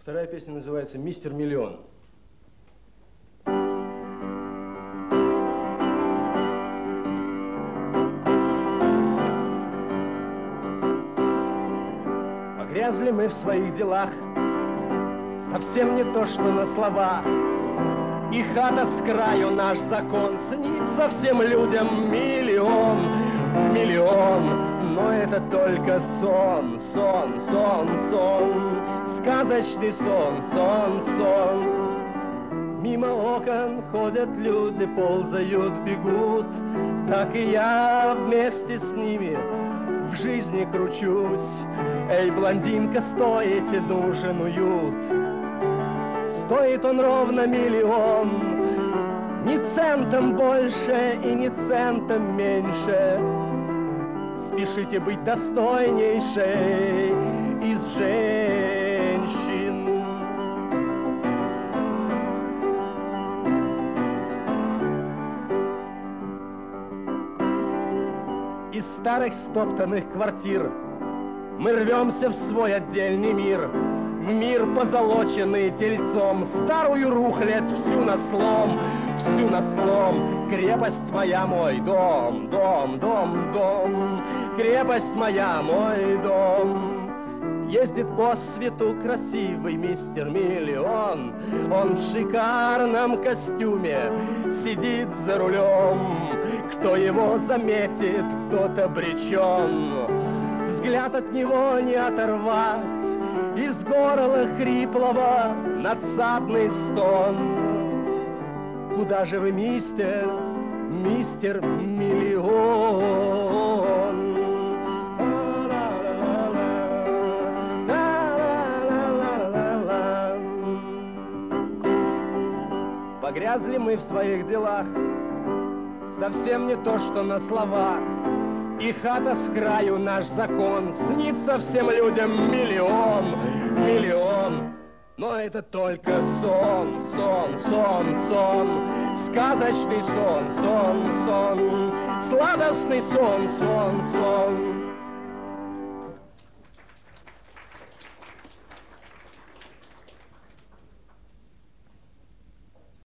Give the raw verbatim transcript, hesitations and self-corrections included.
Вторая песня называется «Мистер Миллион». Погрязли мы в своих делах, совсем не то, что на словах. И хата с краю наш закон, снится всем людям миллион, миллион. Но это только сон, сон, сон, сон, сказочный сон, сон, сон. Мимо окон ходят люди, ползают, бегут, так и я вместе с ними в жизни кручусь. Эй, блондинка, стойте, нужен уют. Стоит он ровно миллион, ни центом больше и ни центом меньше. Спешите быть достойнейшей из женщин. Из старых стоптанных квартир мы рвемся в свой отдельный мир, в мир, позолоченный тельцом, старую рухлядь всю на слом, всю на слом. Крепость моя, мой дом, дом, дом, дом, крепость моя, мой дом. Ездит по свету красивый мистер Миллион, он в шикарном костюме сидит за рулем. Кто его заметит, тот обречен. Взгляд от него не оторвать, из горла хриплого надсадный стон. Куда же вы, мистер, мистер Миллион? Погрязли мы в своих делах, совсем не то, что на словах. И хата с краю наш закон, снится всем людям миллион, миллион. Но это только сон, сон, сон, сон, сказочный сон, сон, сон, сладостный сон, сон, сон.